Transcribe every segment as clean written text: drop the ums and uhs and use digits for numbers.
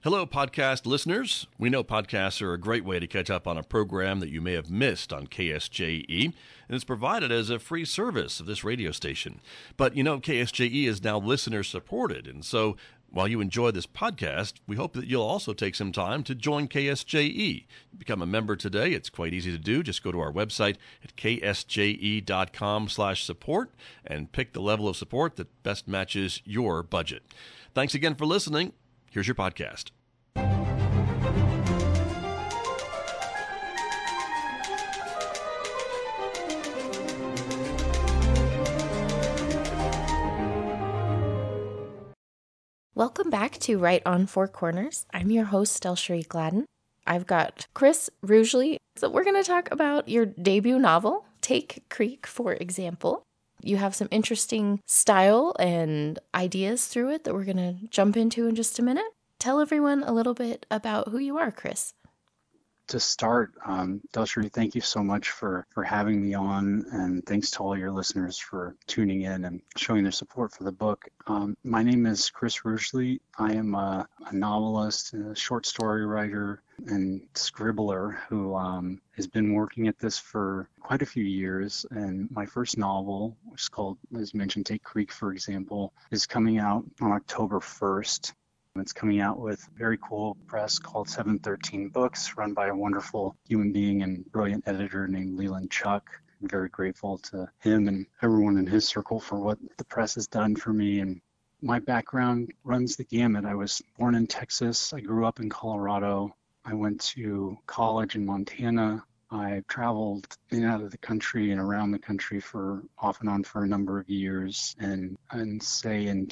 Hello, podcast listeners. We know podcasts are a great way to catch up on a program that you may have missed on KSJE, and it's provided as a free service of this radio station. But you know, KSJE is now listener supported, and so while you enjoy this podcast, we hope that you'll also take some time to join KSJE. Become a member today. It's quite easy to do. Just go to our website at ksje.com/support and pick the level of support that best matches your budget. Thanks again for listening. Here's your podcast. Welcome back to Right on Four Corners. I'm your host, Delcherie Gladden. I've got Chris Rugeley. So we're going to talk about your debut novel, Take Creek, for example. You have some interesting style and ideas through it that we're going to jump into in just a minute. Tell everyone a little bit about who you are, Chris. To start, Delcherie, thank you so much for having me on, and thanks to all your listeners for tuning in and showing their support for the book. My name is Chris Rugeley. I am a novelist, a short story writer, and scribbler who has been working at this for quite a few years. And my first novel, which is called, as mentioned, Take Creek, for example, is coming out on October 1st. It's coming out with a very cool press called 713 Books, run by a wonderful human being and brilliant editor named Leland Chuck. I'm very grateful to him and everyone in his circle for what the press has done for me. And my background runs the gamut. I was born in Texas. I grew up in Colorado. I went to college in Montana. I traveled in and out of the country and around the country for off and on for a number of years. And say in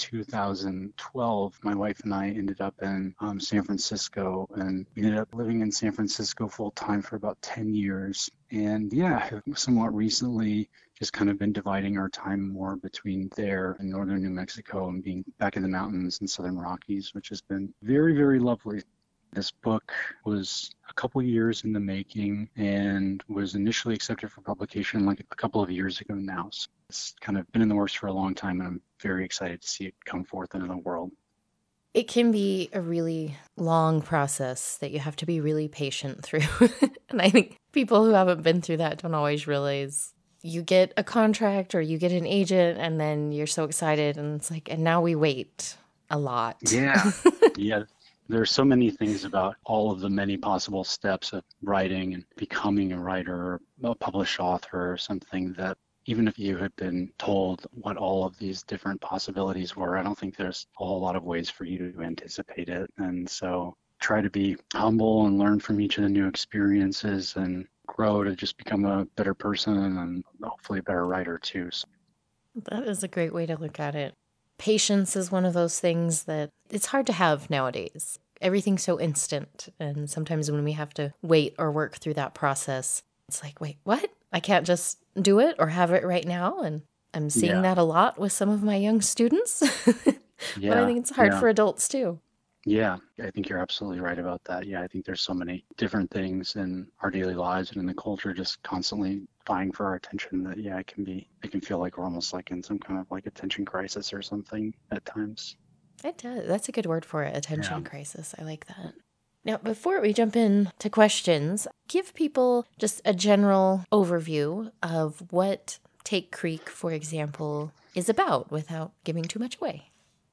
2012, my wife and I ended up in San Francisco, and we ended up living in San Francisco full time for about 10 years. And yeah, somewhat recently just kind of been dividing our time more between there and northern New Mexico and being back in the mountains and southern Rockies, which has been very, very lovely. This book was a couple years in the making and was initially accepted for publication like a couple of years ago now. So it's kind of been in the works for a long time, and I'm very excited to see it come forth into the world. It can be a really long process that you have to be really patient through. And I think people who haven't been through that don't always realize you get a contract or you get an agent and then you're so excited and it's like, and now we wait a lot. Yeah. Yeah. There are so many things about all of the many possible steps of writing and becoming a writer or a published author or something that even if you had been told what all of these different possibilities were, I don't think there's a whole lot of ways for you to anticipate it. And so try to be humble and learn from each of the new experiences and grow to just become a better person and hopefully a better writer too. So. That is a great way to look at it. Patience is one of those things that it's hard to have nowadays. Everything's so instant. And sometimes when we have to wait or work through that process, it's like, wait, what? I can't just do it or have it right now. And I'm seeing that a lot with some of my young students. But I think it's hard for adults too. Yeah, I think you're absolutely right about that. Yeah, I think there's so many different things in our daily lives and in the culture just constantly vying for our attention that, it can feel like we're almost like in some kind of like attention crisis or something at times. It does. That's a good word for it, attention crisis. I like that. Now, before we jump in to questions, give people just a general overview of what Take Creek, for example, is about without giving too much away.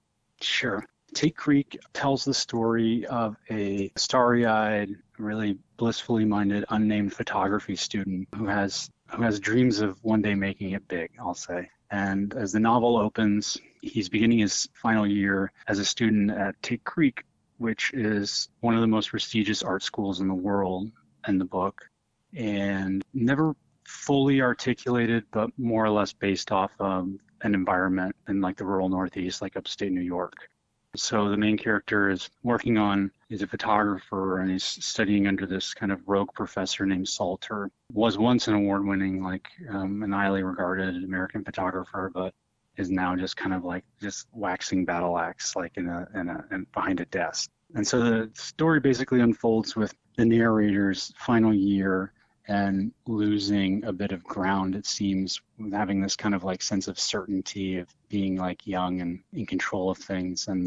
Sure. Take Creek tells the story of a starry-eyed, really blissfully minded, unnamed photography student who has dreams of one day making it big, I'll say. And as the novel opens, he's beginning his final year as a student at Take Creek, which is one of the most prestigious art schools in the world in the book, and never fully articulated, but more or less based off an environment in like the rural Northeast, like upstate New York. So the main character he's a photographer and he's studying under this kind of rogue professor named Salter. Was once an award-winning, an highly regarded American photographer, but is now just kind of like just waxing battle axe, like in behind a desk. And so the story basically unfolds with the narrator's final year and losing a bit of ground, it seems, having this kind of like sense of certainty of being like young and in control of things, and then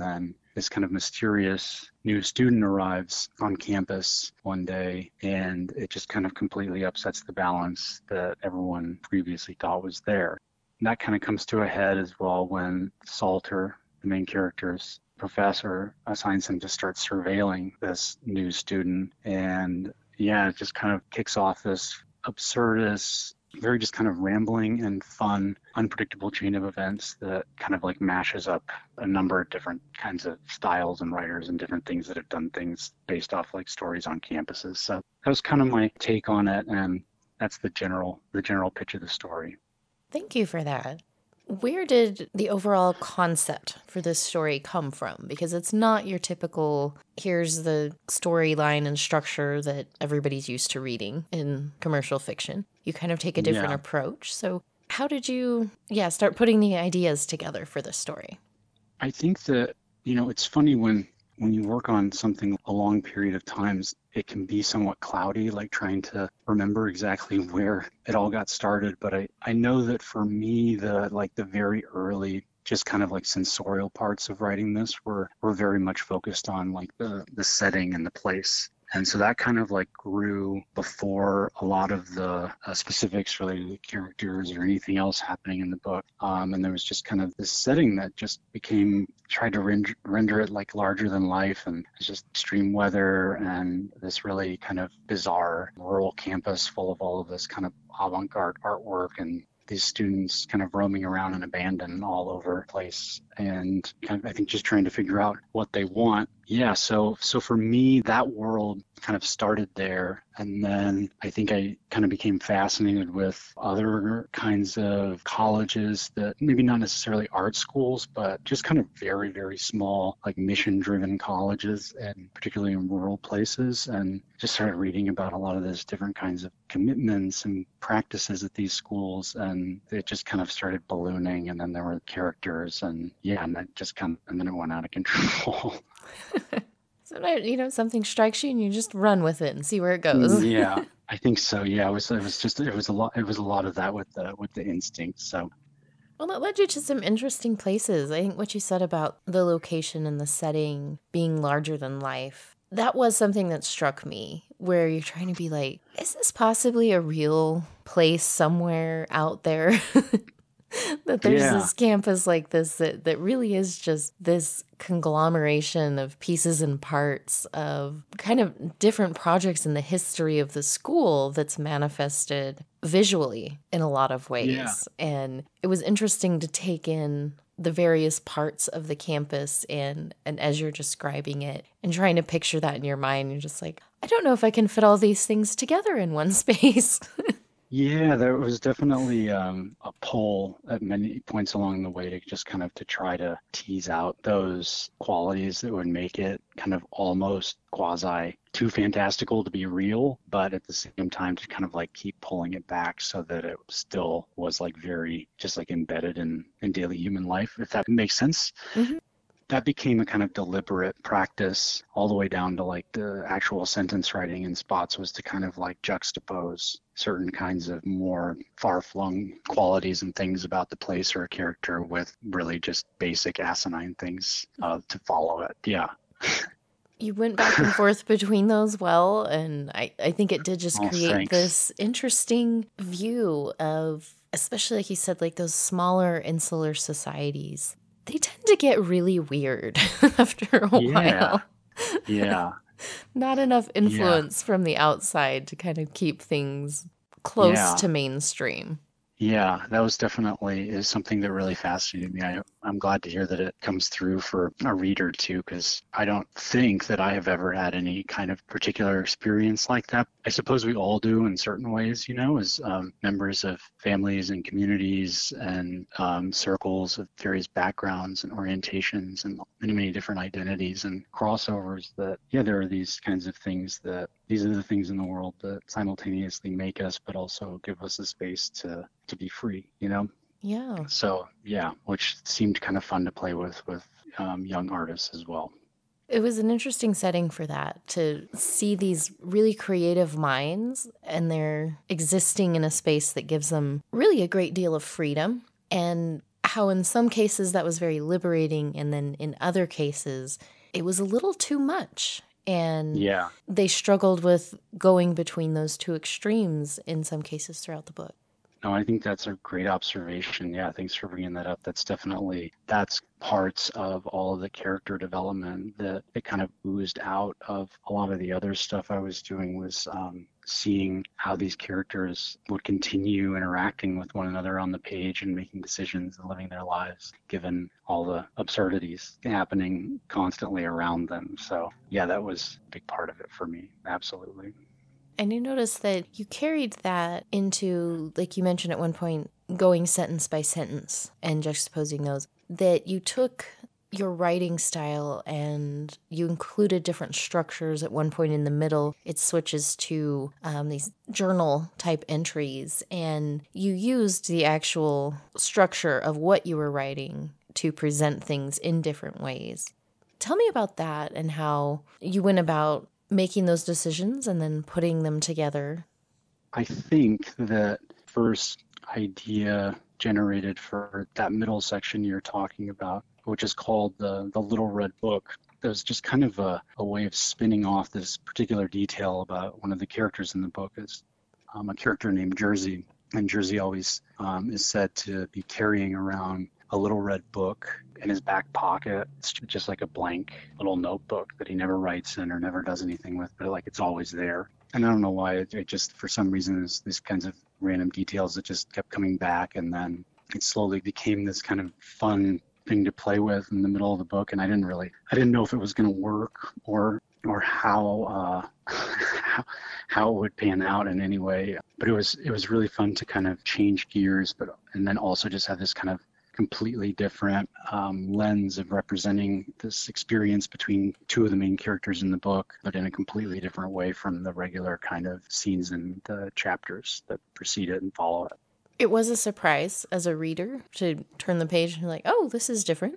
this kind of mysterious new student arrives on campus one day, and it just kind of completely upsets the balance that everyone previously thought was there. And that kind of comes to a head as well when Salter, the main character's professor, assigns him to start surveilling this new student. And yeah, it just kind of kicks off this absurdist, very just kind of rambling and fun, unpredictable chain of events that kind of like mashes up a number of different kinds of styles and writers and different things that have done things based off like stories on campuses. So that was kind of my take on it, and that's the general pitch of the story. Thank you for that. Where did the overall concept for this story come from? Because it's not your typical, here's the storyline and structure that everybody's used to reading in commercial fiction. You kind of take a different approach. So how did you, start putting the ideas together for this story? I think that, it's funny when you work on something a long period of times, it can be somewhat cloudy, like trying to remember exactly where it all got started. But I know that for me, the very early, just kind of like sensorial parts of writing this were very much focused on like the setting and the place. And so that kind of like grew before a lot of the specifics related to the characters or anything else happening in the book. And there was just kind of this setting that just tried to render it like larger than life, and it's just extreme weather and this really kind of bizarre rural campus full of all of this kind of avant-garde artwork and these students kind of roaming around and abandoned all over the place, and kind of, I think, just trying to figure out what they want. Yeah, so for me, that world kind of started there, and then I think I kind of became fascinated with other kinds of colleges that maybe not necessarily art schools, but just kind of very, very small, like mission-driven colleges, and particularly in rural places, and just started reading about a lot of those different kinds of commitments and practices at these schools, and it just kind of started ballooning, and then there were characters, and then it went out of control. Sometimes, something strikes you and you just run with it and see where it goes. Yeah, I think so. Yeah, it was a lot of that with the instinct. So. Well, that led you to some interesting places. I think what you said about the location and the setting being larger than life, that was something that struck me, where you're trying to be like, is this possibly a real place somewhere out there? That there's this campus like this that really is just this conglomeration of pieces and parts of kind of different projects in the history of the school that's manifested visually in a lot of ways. Yeah. And it was interesting to take in the various parts of the campus and as you're describing it and trying to picture that in your mind, you're just like, I don't know if I can fit all these things together in one space. Yeah, there was definitely a pull at many points along the way to just kind of to try to tease out those qualities that would make it kind of almost quasi too fantastical to be real, but at the same time to kind of like keep pulling it back so that it still was like very just like embedded in daily human life, if that makes sense. Mm-hmm. That became a kind of deliberate practice all the way down to like the actual sentence writing in spots, was to kind of like juxtapose certain kinds of more far-flung qualities and things about the place or a character with really just basic asinine things to follow it. Yeah. You went back and forth between those well, and I think it did just create this interesting view of, especially like you said, like those smaller insular societies. They tend to get really weird after a while. Yeah. Not enough influence from the outside to kind of keep things close to mainstream. Yeah, that was definitely is something that really fascinated me. I'm glad to hear that it comes through for a reader too, because I don't think that I have ever had any kind of particular experience like that. I suppose we all do in certain ways, as members of families and communities and circles of various backgrounds and orientations and many, many different identities and crossovers that, there are these kinds of things these are the things in the world that simultaneously make us, but also give us a space to be free, Yeah. So, which seemed kind of fun to play with young artists as well. It was an interesting setting for that, to see these really creative minds and they're existing in a space that gives them really a great deal of freedom. And how in some cases that was very liberating, and then in other cases it was a little too much. And Yeah. they struggled with going between those two extremes in some cases throughout the book. No, I think that's a great observation. Yeah, thanks for bringing that up. That's parts of all of the character development that it kind of oozed out of a lot of the other stuff I was doing was seeing how these characters would continue interacting with one another on the page and making decisions and living their lives, given all the absurdities happening constantly around them. So yeah, that was a big part of it for me. Absolutely. And you notice that you carried that into, like you mentioned at one point, going sentence by sentence and juxtaposing those, that you took your writing style and you included different structures. At one point in the middle, it switches to these journal type entries, and you used the actual structure of what you were writing to present things in different ways. Tell me about that and how you went about making those decisions and then putting them together. I think that first idea generated for that middle section you're talking about, which is called the Little Red Book, there's just kind of a way of spinning off this particular detail about one of the characters in the book is a character named Jersey. And Jersey always is said to be carrying around a little red book in his back pocket. It's just like a blank little notebook that he never writes in or never does anything with, but like it's always there. And I don't know why it just, for some reason, is these kinds of random details that just kept coming back. And then it slowly became this kind of fun thing to play with in the middle of the book. And I didn't know if it was going to work or how how it would pan out in any way. But it was really fun to kind of change gears, and then also just have this kind of completely different lens of representing this experience between two of the main characters in the book, but in a completely different way from the regular kind of scenes in the chapters that precede it and follow it. It was a surprise as a reader to turn the page and be like, oh, this is different.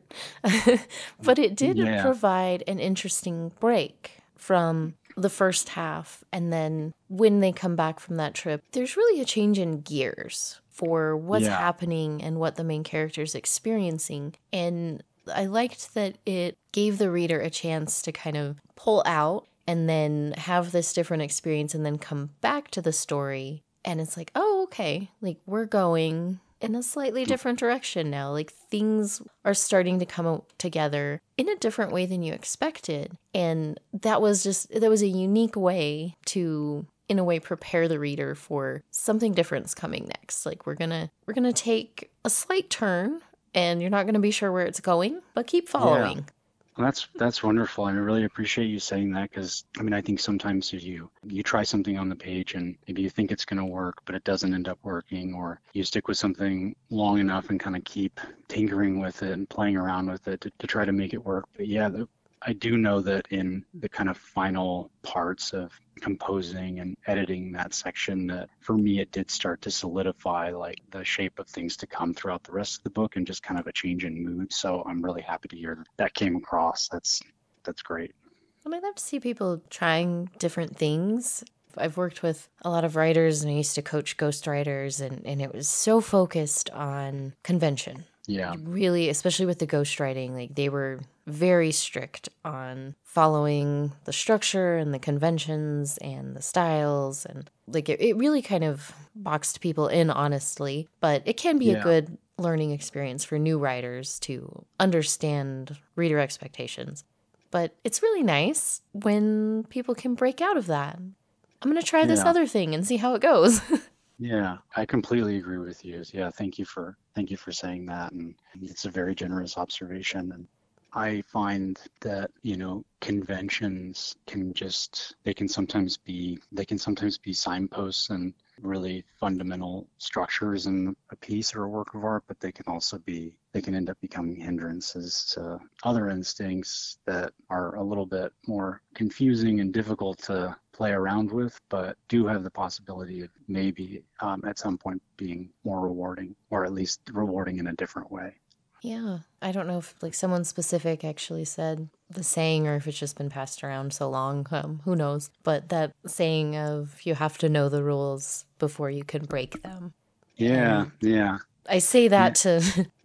But it did provide an interesting break from the first half. And then when they come back from that trip, there's really a change in gears for what's happening and what the main character is experiencing. And I liked that it gave the reader a chance to kind of pull out and then have this different experience and then come back to the story. And it's like, oh, okay, like we're going in a slightly different direction now. Like things are starting to come together in a different way than you expected. And that was a unique way to, in a way, prepare the reader for something different's coming next. Like we're gonna take a slight turn and you're not gonna be sure where it's going, but keep following. Yeah. Well, that's wonderful. I really appreciate you saying that because, I mean, I think sometimes you try something on the page and maybe you think it's going to work, but it doesn't end up working, or you stick with something long enough and kind of keep tinkering with it and playing around with it to try to make it work. But yeah, I do know that in the kind of final parts of composing and editing that section, that for me it did start to solidify like the shape of things to come throughout the rest of the book and just kind of a change in mood. So I'm really happy to hear that came across. That's great. And I love to see people trying different things. I've worked with a lot of writers and I used to coach ghostwriters, and it was so focused on convention. Yeah. Really, especially with the ghostwriting, like they were very strict on following the structure and the conventions and the styles. And like it really kind of boxed people in, honestly. But it can be a good learning experience for new writers to understand reader expectations. But it's really nice when people can break out of that. I'm going to try this other thing and see how it goes. Yeah, I completely agree with you. Yeah, thank you for saying that, and it's a very generous observation. And I find that, conventions can sometimes be signposts and really fundamental structures in a piece or a work of art, but they can end up becoming hindrances to other instincts that are a little bit more confusing and difficult to play around with, but do have the possibility of maybe at some point being more rewarding, or at least rewarding in a different way. Yeah, I don't know if like someone specific actually said the saying or if it's just been passed around so long, who knows, but that saying of you have to know the rules before you can break them. Yeah. I say that to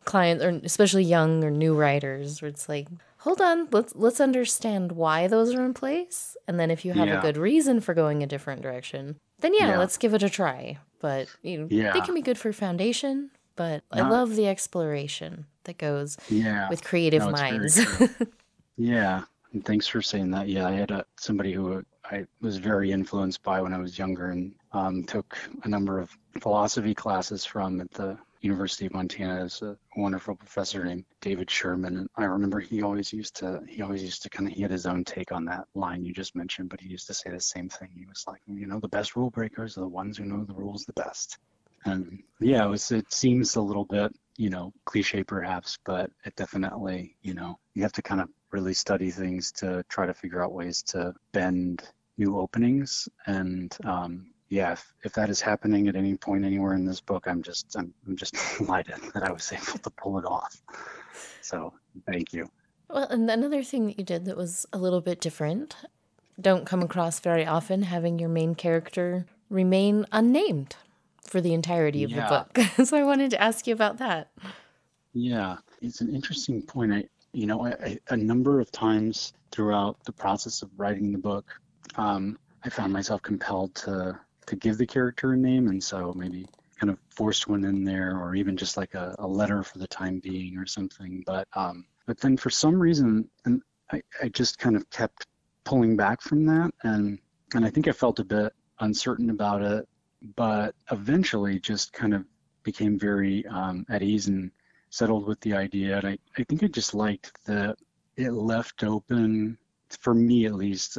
clients, or especially young or new writers, where it's like, hold on, let's understand why those are in place. And then if you have a Yeah. good reason for going a different direction, then yeah, Yeah. let's give it a try. But they Yeah. can be good for foundation, but I Not, love the exploration that goes yeah. with creative No, it's very minds. true. Yeah. And thanks for saying that. Yeah, I had somebody who I was very influenced by when I was younger, and took a number of philosophy classes from at the University of Montana. Is a wonderful professor named David Sherman, and I remember he always used to kind of, he had his own take on that line you just mentioned, but he used to say the same thing. He was like, the best rule breakers are the ones who know the rules the best. And yeah, it seems a little bit, cliche perhaps, but it definitely, you have to kind of really study things to try to figure out ways to bend new openings. And yeah, if that is happening at any point anywhere in this book, I'm just delighted that I was able to pull it off. So thank you. Well, and another thing that you did that was a little bit different, don't come across very often, having your main character remain unnamed for the entirety of the Yeah, book. So I wanted to ask you about that. yeah, it's an interesting point. A number of times throughout the process of writing the book, I found myself compelled to give the character a name, and so maybe kind of forced one in there, or even just like a letter for the time being or something. But then for some reason, and I just kind of kept pulling back from that, and I think I felt a bit uncertain about it, but eventually just kind of became very at ease and settled with the idea. And I think I just liked that it left open, for me at least,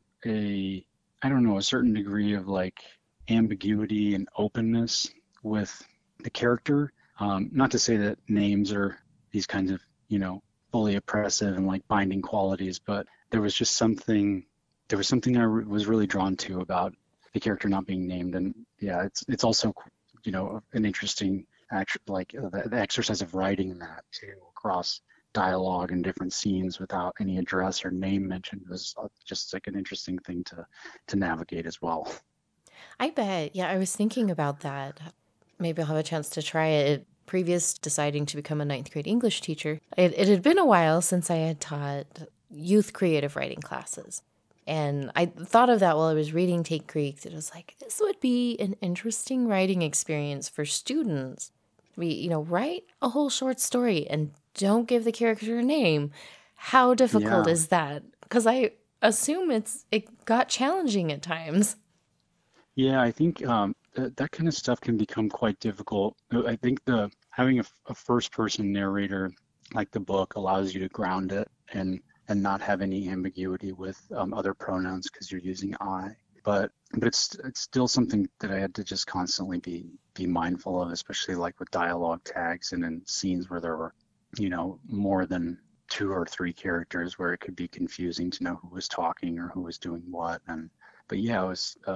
I don't know, a certain degree of like ambiguity and openness with the character. Not to say that names are these kinds of, fully oppressive and like binding qualities, but there was something was really drawn to about the character not being named. And yeah, it's also, an interesting like the exercise of writing that too across dialogue and different scenes without any address or name mentioned was just like an interesting thing to navigate as well. I bet. Yeah, I was thinking about that. Maybe I'll have a chance to try it. Previous deciding to become a ninth grade English teacher, it had been a while since I had taught youth creative writing classes. And I thought of that while I was reading Take Creek. It was like, this would be an interesting writing experience for students. Write a whole short story and don't give the character a name. How difficult Yeah. is that? Because I assume it got challenging at times. Yeah, I think that kind of stuff can become quite difficult. I think the having a first person narrator like the book allows you to ground it and not have any ambiguity with other pronouns because you're using I. But it's still something that I had to just constantly be mindful of, especially like with dialogue tags and in scenes where there were, more than 2 or 3 characters, where it could be confusing to know who was talking or who was doing what. But yeah,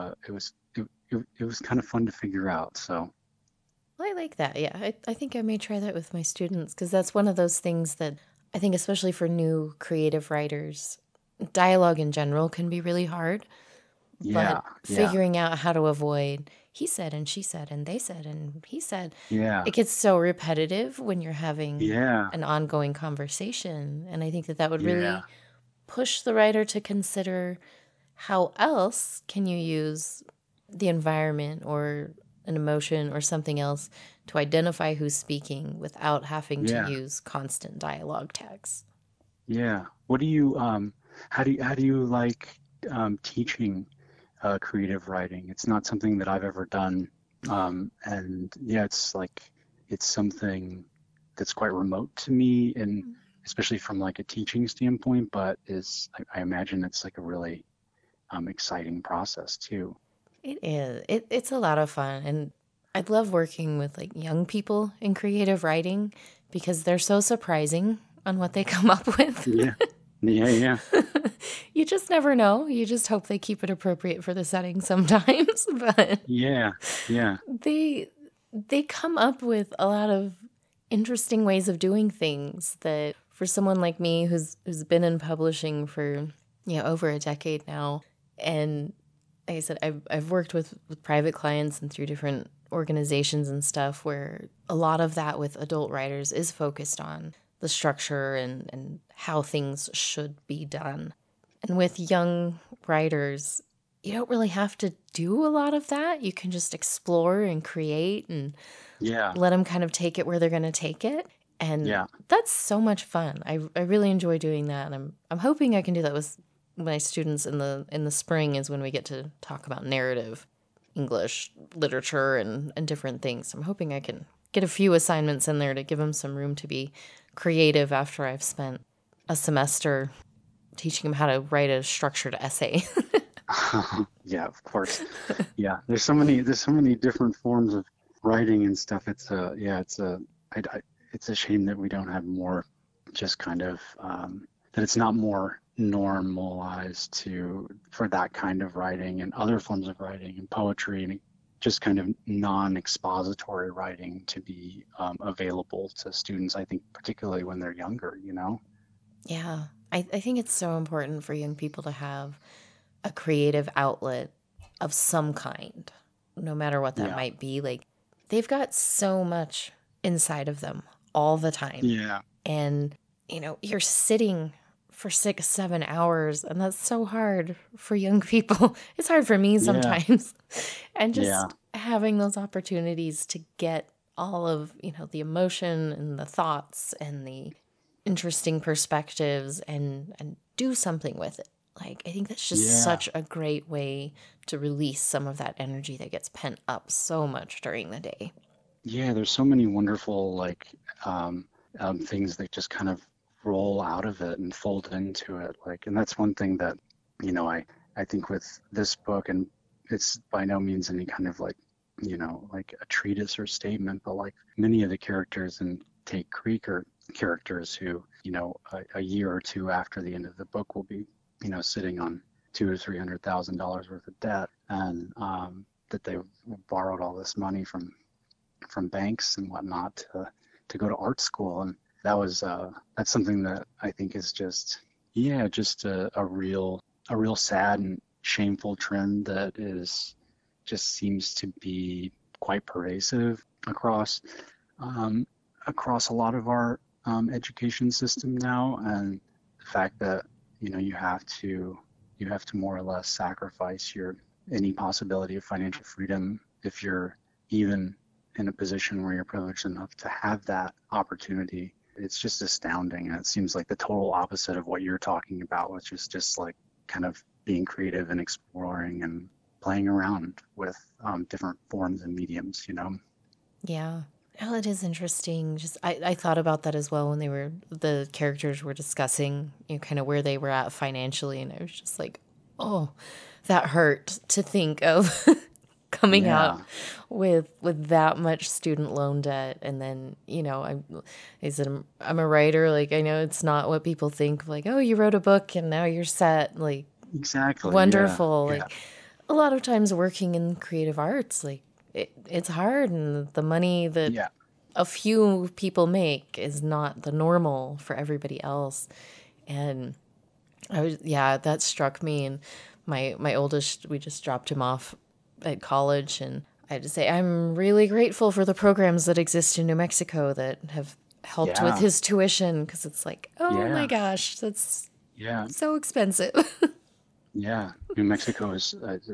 it was kind of fun to figure out. So Well, I like that. Yeah, I think I may try that with my students, because that's one of those things that I think, especially for new creative writers, dialogue in general can be really hard. But yeah, yeah, figuring out how to avoid he said and she said and they said and he said, yeah, it gets so repetitive when you're having yeah, an ongoing conversation. And I think that would yeah, really push the writer to consider, how else can you use the environment or an emotion or something else to identify who's speaking without having to yeah, use constant dialogue tags. yeah. What do you how do you like teaching creative writing? It's not something that I've ever done, and yeah, it's something that's quite remote to me, and especially from like a teaching standpoint. But I imagine it's like a really exciting process too. It is. It's a lot of fun. And I love working with like young people in creative writing, because they're so surprising on what they come up with. Yeah, yeah, yeah, You just never know. You just hope they keep it appropriate for the setting sometimes. But yeah, yeah, they they come up with a lot of interesting ways of doing things that, for someone like me who's been in publishing for over a decade now, and like I said, I've worked with private clients and through different organizations and stuff where a lot of that with adult writers is focused on the structure and how things should be done. And with young writers, you don't really have to do a lot of that. You can just explore and create and let them kind of take it where they're going to take it. And that's so much fun. I really enjoy doing that. And I'm hoping I can do that with my students in the spring, is when we get to talk about narrative English literature and different things. I'm hoping I can get a few assignments in there to give them some room to be creative after I've spent a semester teaching them how to write a structured essay. Yeah, of course. Yeah, there's so many different forms of writing and stuff. It's a shame that we don't have more, just kind of that it's not more normalized for that kind of writing and other forms of writing and poetry and just kind of non-expository writing to be available to students, I think, particularly when they're younger, Yeah, I think it's so important for young people to have a creative outlet of some kind, no matter what that might be. Like, they've got so much inside of them all the time. Yeah. And, you're sitting for 6-7 hours, and that's so hard for young people. It's hard for me sometimes. And just having those opportunities to get all of, the emotion and the thoughts and the interesting perspectives and do something with it. Like, I think that's just such a great way to release some of that energy that gets pent up so much during the day. Yeah, there's so many wonderful things that just kind of roll out of it and fold into it. And that's one thing that, I think with this book, and it's by no means any kind of a treatise or statement, but many of the characters in Take Creek are characters who, a year or two after the end of the book will be, sitting on $200,000 or $300,000 worth of debt, and that they borrowed all this money from banks and whatnot to go to art school. And that's something that I think is just a real sad and shameful trend that seems to be quite pervasive across a lot of our education system now. And the fact that you have to more or less sacrifice any possibility of financial freedom if you're even in a position where you're privileged enough to have that opportunity. It's just astounding. And it seems like the total opposite of what you're talking about, which is just kind of being creative and exploring and playing around with different forms and mediums, Yeah. Well, it is interesting. Just I thought about that as well when the characters were discussing, kind of where they were at financially, and I was just like, oh, that hurt to think of coming out with that much student loan debt. And then, I said, I'm a writer. I know it's not what people think, oh, you wrote a book and now you're set. Exactly. Wonderful. Yeah. A lot of times working in creative arts, it's hard, and the money that a few people make is not the normal for everybody else. And that struck me. And my oldest, we just dropped him off at college, and I had to say I'm really grateful for the programs that exist in New Mexico that have helped with his tuition, because it's my gosh, that's so expensive. Yeah, New Mexico is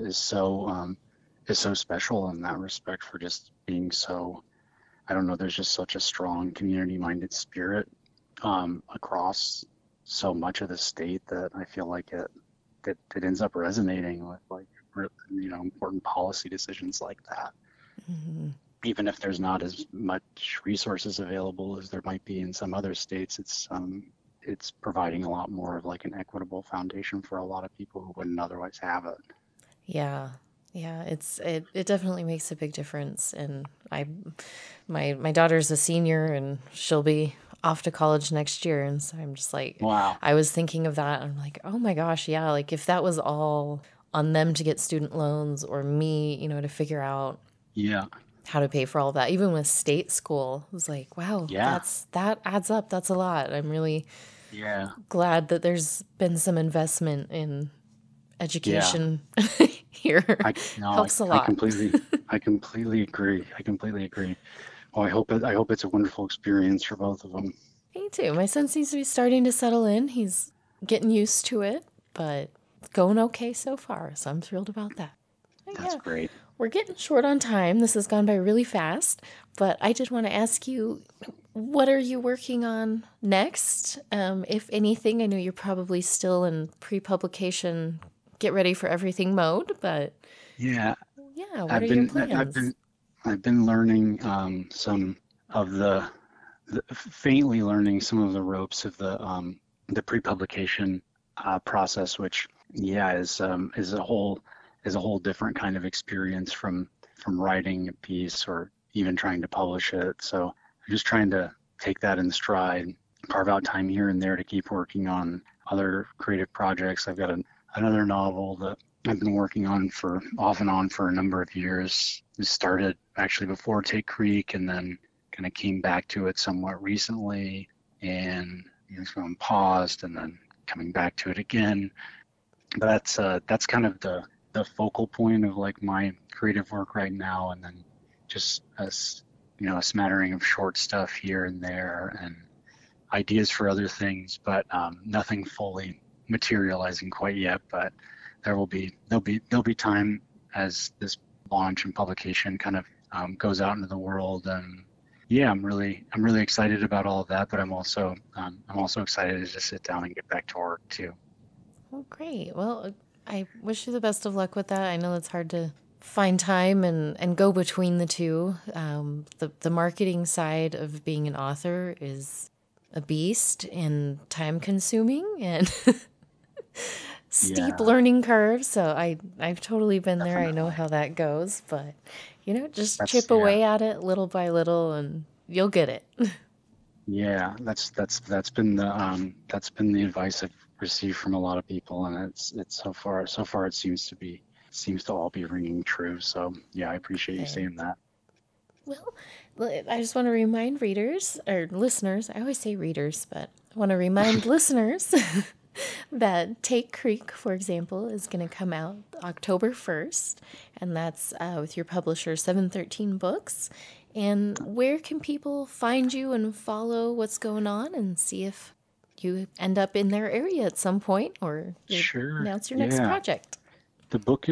so special in that respect for just being so, I don't know, there's just such a strong community-minded spirit across so much of the state that I feel like it ends up resonating with important policy decisions like that. Mm-hmm. Even if there's not as much resources available as there might be in some other states, it's providing a lot more of an equitable foundation for a lot of people who wouldn't otherwise have it. Yeah, it definitely makes a big difference. And my daughter's a senior, and she'll be off to college next year, and so I'm just wow. I was thinking of that, and I'm like, oh my gosh, yeah, if that was all on them to get student loans, or me, to figure out how to pay for all that, even with state school, I was like, wow, that adds up. That's a lot. I'm really glad that there's been some investment in education here helps a lot. I completely agree. I completely agree. Well, I hope it's a wonderful experience for both of them. Me too. My son seems to be starting to settle in. He's getting used to it, but it's going okay so far. So I'm thrilled about that. That's great. We're getting short on time. This has gone by really fast, but I did want to ask you, what are you working on next? If anything, I know you're probably still in pre-publication, get ready for everything mode, but what are your plans? I've been learning some of faintly learning some of the ropes of the pre-publication process, which is a whole different kind of experience from writing a piece or even trying to publish it. So I'm just trying to take that in stride, carve out time here and there to keep working on other creative projects. I've got another novel that I've been working on off and on for a number of years. It started actually before Take Creek and then kind of came back to it somewhat recently, and it's been paused and then coming back to it again. But that's kind of the focal point of like my creative work right now, and then just a smattering of short stuff here and there and ideas for other things, but nothing fully materializing quite yet. But there'll be time as this launch and publication kind of goes out into the world. And I'm really excited about all of that, but I'm also excited to just sit down and get back to work too. Oh, great. Well, I wish you the best of luck with that. I know it's hard to find time and go between the two. The marketing side of being an author is a beast and time consuming and steep learning curve. So I've totally been there. I know how that goes, but just chip away at it little by little and you'll get it. Yeah, that's been the advice I've received from a lot of people, and it's so far it seems to all be ringing true. So I appreciate you saying that. Well, I just want to remind readers or listeners. I always say readers, but I want to remind listeners that Take Creek, for example, is going to come out October 1st, and that's with your publisher 713 Books. And where can people find you and follow what's going on and see if you end up in their area at some point or announce your next project? The book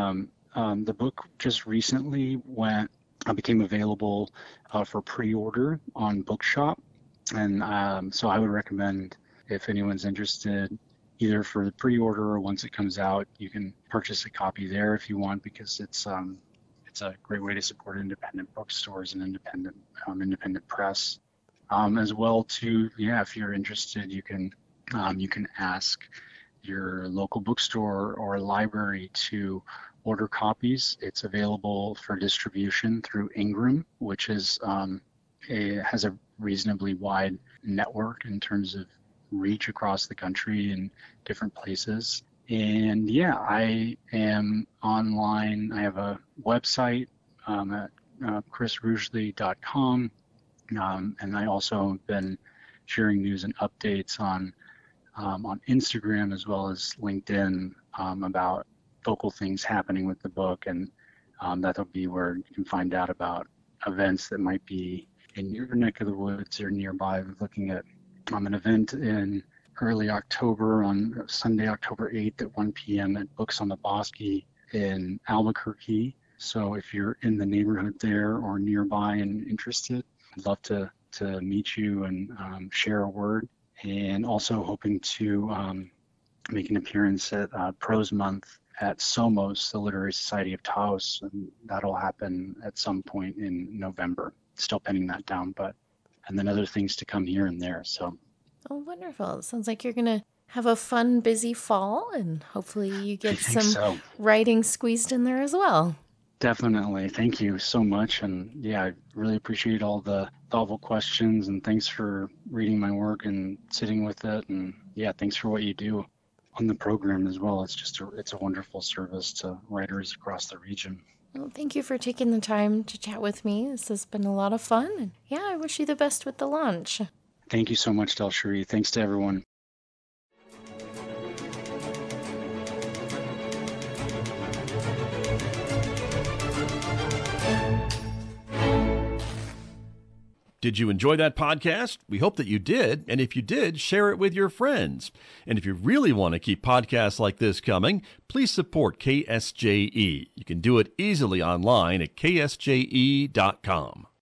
just recently became available for pre-order on Bookshop, and so I would recommend, if anyone's interested, either for the pre-order or once it comes out, you can purchase a copy there if you want, because it's a great way to support independent bookstores and independent press. As well too, if you're interested, you can ask your local bookstore or library to order copies. It's available for distribution through Ingram, which has a reasonably wide network in terms of reach across the country in different places. And I am online. I have a website at chrisrugeley.com. And I also have been sharing news and updates on Instagram as well as LinkedIn about local things happening with the book, and that'll be where you can find out about events that might be in your neck of the woods or nearby. We're looking at an event in early October on Sunday, October 8th at 1 p.m. at Books on the Bosque in Albuquerque. So if you're in the neighborhood there or nearby and interested, I'd love to meet you and share a word. And also hoping to make an appearance at Prose Month at Somos, the Literary Society of Taos, and that'll happen at some point in November. Still penning that down, and then other things to come here and there. So. Oh, wonderful! It sounds like you're gonna have a fun, busy fall, and hopefully you get some writing squeezed in there as well. Definitely. Thank you so much. And I really appreciate all the thoughtful questions, and thanks for reading my work and sitting with it. And thanks for what you do on the program as well. It's a wonderful service to writers across the region. Well, thank you for taking the time to chat with me. This has been a lot of fun. And I wish you the best with the launch. Thank you so much, Del Cherie. Thanks to everyone. Did you enjoy that podcast? We hope that you did. And if you did, share it with your friends. And if you really want to keep podcasts like this coming, please support KSJE. You can do it easily online at ksje.com.